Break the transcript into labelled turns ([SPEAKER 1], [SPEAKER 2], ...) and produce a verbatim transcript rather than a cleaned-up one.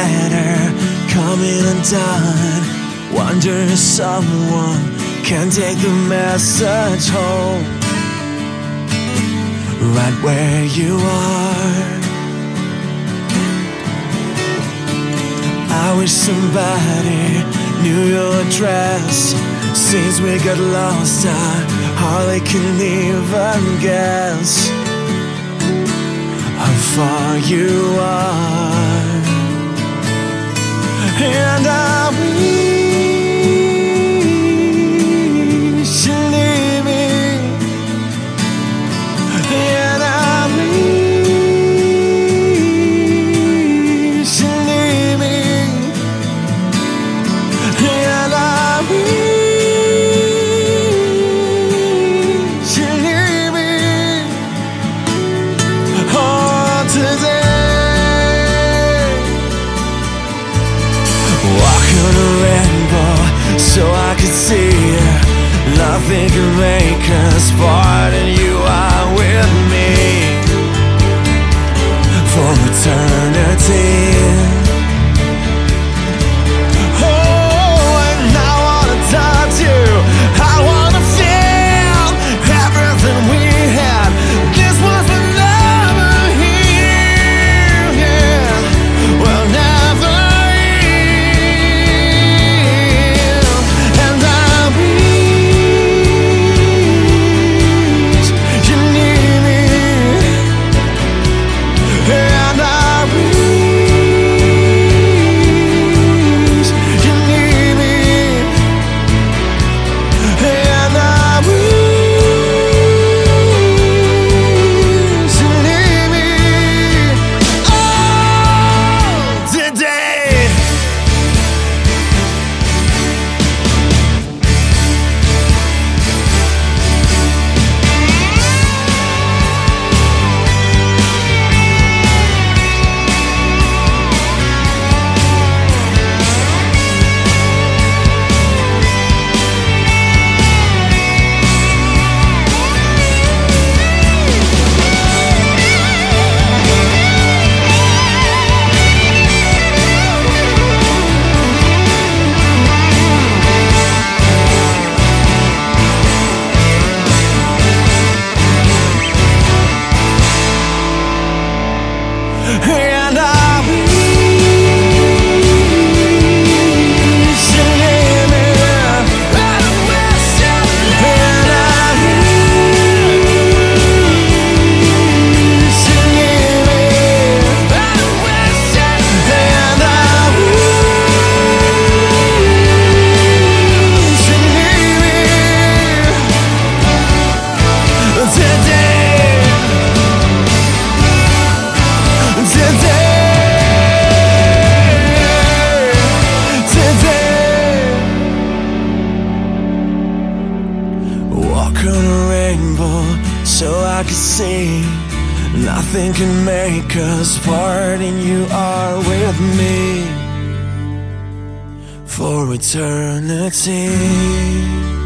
[SPEAKER 1] letter coming undone. Wonder if someone can take the message home, right where you are. I wish somebody knew your address. Since we got lost, I hardly can even guess how far you are. And I wish you leave me, and I wish you leave me, and I wish you leave me. Oh, today on a rainbow so I could see nothing can make us part, and you are with me for eternity. Oh, and I wanna touch you, I wanna feel everything we had. This was the never here, yeah. Well, never. And I wish you leave me, and I wish you leave me, and I wish you leave me, and I wish you and I wish you leave me today. Walk on a rainbow so I can see nothing can make us part, and you are with me for eternity.